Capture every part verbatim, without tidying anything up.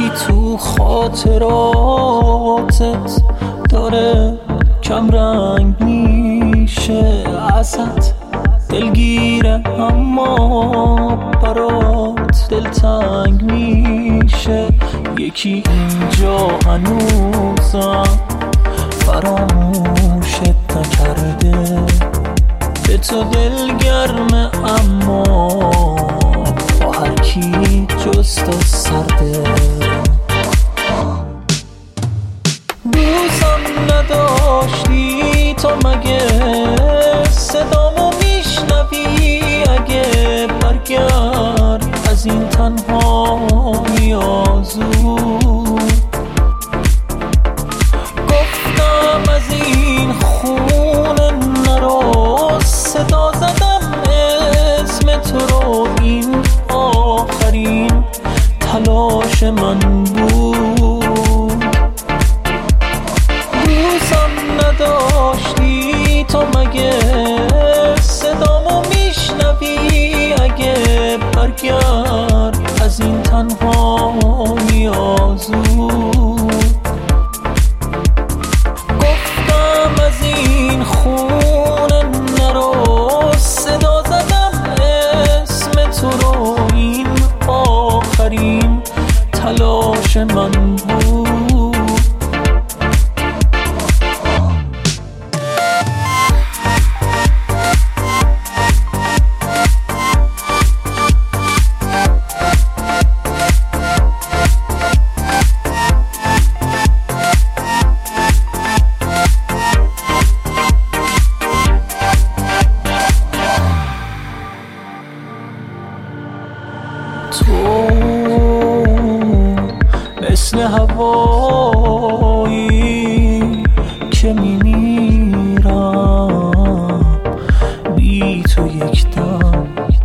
یکی تو خاطراتت داره کم رنگ میشه ازت دلگیره اما برات دلتنگ میشه. یکی اینجا هنوزم فراموشت نکرده به تو دلگرمه اما با هر کی جز تو سرده. دوستم نداشتی تو مگه صدامو میشنوی اگه برگرد از این تنهایی آزو. گفتم از این خونه نرو صدا زدم اسم تو رو این آخرین تلاش من بود. دوستم نداشتی تو مگه صدامو میشنوی اگه برگرد از این تنهایی آزو. گفتم از این خونه نرو صدا زدم اسم تو رو این آخرین تلاش من بود. تو مثل هوایی که میمیرم بی تو یک دم.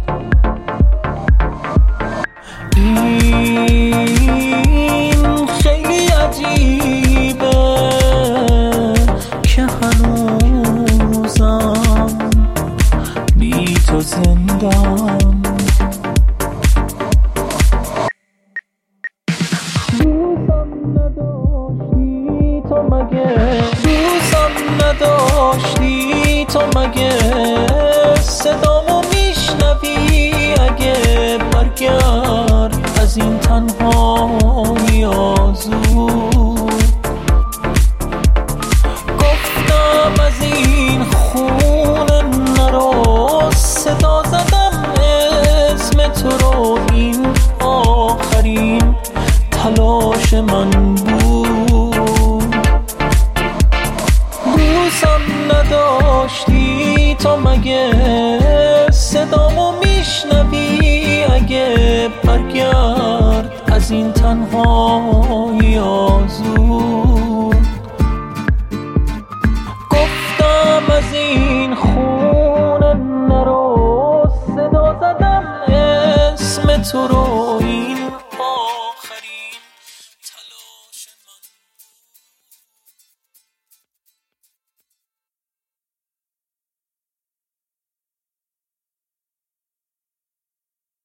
این خیلی عجیبه که هنوزم بی تو زندم. تو مگه دوستم نداشتی تو مگه صدامو میشنوی اگه برگرد از این تنهایی آزو. گفتم از این خونه نرو صدا زدم اسم تو رو این آخرین تلاش من بود. دوستم نداشتی تو مگه صدامو میشنوی اگه برگرد از این تنها